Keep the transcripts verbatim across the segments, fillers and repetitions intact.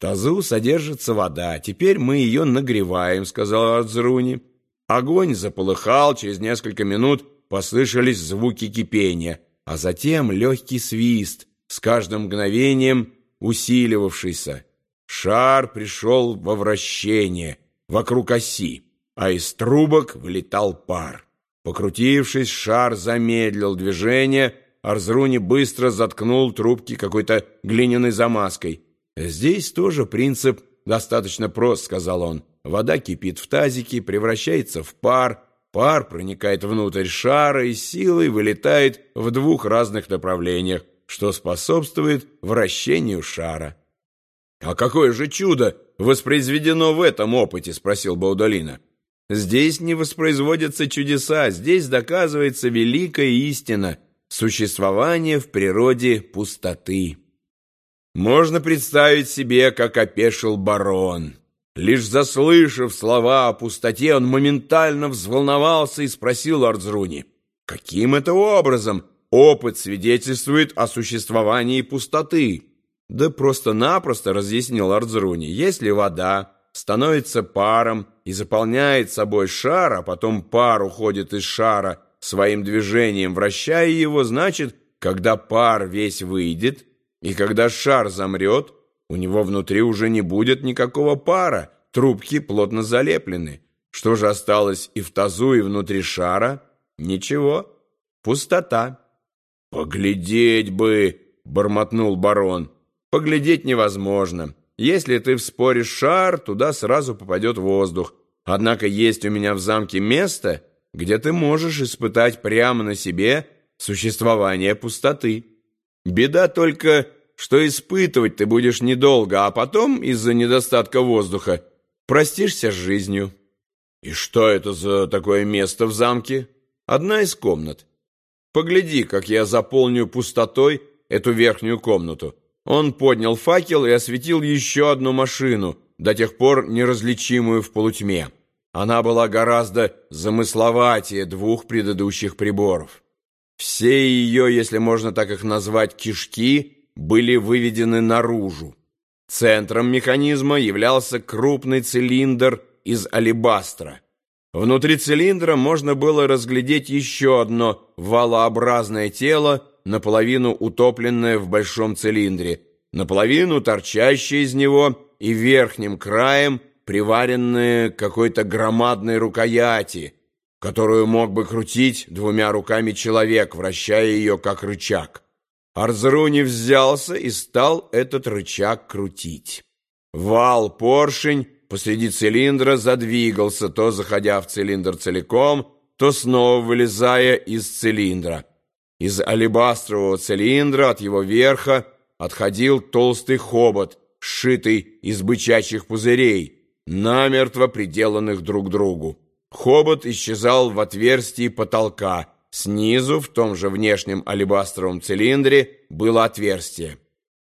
тазу содержится вода. Теперь мы ее нагреваем», — сказал Арзруни. Огонь заполыхал, через несколько минут послышались звуки кипения, а затем легкий свист, с каждым мгновением усиливавшийся. Шар пришел во вращение вокруг оси, а из трубок вылетал пар. Покрутившись, шар замедлил движение. Арзруни быстро заткнул трубки какой-то глиняной замазкой. «Здесь тоже принцип достаточно прост», — сказал он. «Вода кипит в тазике, превращается в пар, пар проникает внутрь шара и силой вылетает в двух разных направлениях, что способствует вращению шара». «А какое же чудо воспроизведено в этом опыте?» — спросил Баудолино. «Здесь не воспроизводятся чудеса, здесь доказывается великая истина — существование в природе пустоты». Можно представить себе, как опешил барон. Лишь заслышав слова о пустоте, он моментально взволновался и спросил Арзруни, каким это образом опыт свидетельствует о существовании пустоты? Да просто-напросто, разъяснил Арзруни, если вода становится паром и заполняет собой шар, а потом пар уходит из шара своим движением, вращая его, значит, когда пар весь выйдет, и когда шар замрет, у него внутри уже не будет никакого пара, трубки плотно залеплены. Что же осталось и в тазу, и внутри шара? Ничего, пустота. «Поглядеть бы!» — бормотнул барон. «Поглядеть невозможно. Если ты вспоришь шар, туда сразу попадет воздух. Однако есть у меня в замке место, где ты можешь испытать прямо на себе существование пустоты. Беда только, что испытывать ты будешь недолго, а потом из-за недостатка воздуха простишься с жизнью». «И что это за такое место в замке?» «Одна из комнат. Погляди, как я заполню пустотой эту верхнюю комнату». Он поднял факел и осветил еще одну машину, до тех пор неразличимую в полутьме. Она была гораздо замысловатее двух предыдущих приборов. Все ее, если можно так их назвать, кишки были выведены наружу. Центром механизма являлся крупный цилиндр из алебастра. Внутри цилиндра можно было разглядеть еще одно валообразное тело, наполовину утопленное в большом цилиндре, наполовину торчащее из него и верхним краем приваренное к какой-то громадной рукояти, которую мог бы крутить двумя руками человек, вращая ее как рычаг. Арзруни взялся и стал этот рычаг крутить. Вал-поршень посреди цилиндра задвигался, то заходя в цилиндр целиком, то снова вылезая из цилиндра. Из алебастрового цилиндра от его верха отходил толстый хобот, сшитый из бычачьих пузырей, намертво приделанных друг к другу. Хобот исчезал в отверстии потолка. Снизу, в том же внешнем алебастровом цилиндре, было отверстие.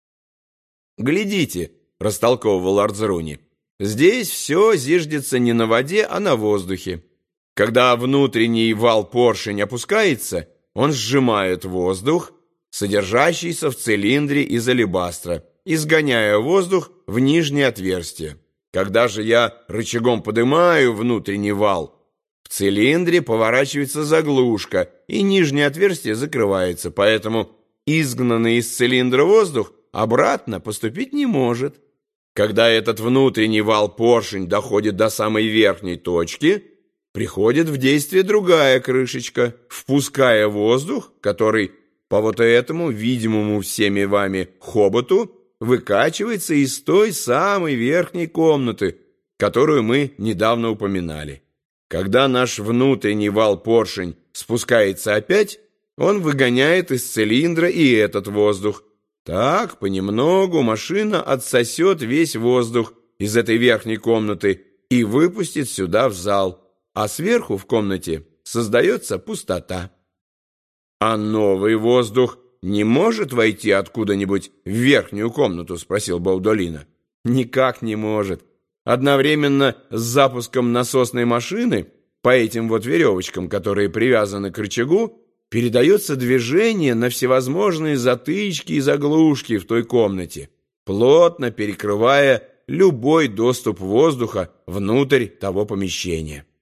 «Глядите», — растолковывал Арзруни, — «здесь все зиждется не на воде, а на воздухе. Когда внутренний вал-поршень опускается, он сжимает воздух, содержащийся в цилиндре из алебастра, изгоняя воздух в нижнее отверстие. Когда же я рычагом поднимаю внутренний вал, в цилиндре поворачивается заглушка, и нижнее отверстие закрывается, поэтому изгнанный из цилиндра воздух обратно поступить не может. Когда этот внутренний вал-поршень доходит до самой верхней точки, приходит в действие другая крышечка, впуская воздух, который по вот этому, видимому всеми вами хоботу, выкачивается из той самой верхней комнаты, которую мы недавно упоминали. Когда наш внутренний вал-поршень спускается опять, он выгоняет из цилиндра и этот воздух. Так, понемногу машина отсосет весь воздух из этой верхней комнаты и выпустит сюда в зал, а сверху в комнате создается пустота. «А новый воздух не может войти откуда-нибудь в верхнюю комнату?» — спросил Баудолино. «Никак не может. Одновременно с запуском насосной машины по этим вот веревочкам, которые привязаны к рычагу, передается движение на всевозможные затычки и заглушки в той комнате. плотно перекрывая любой доступ воздуха внутрь того помещения.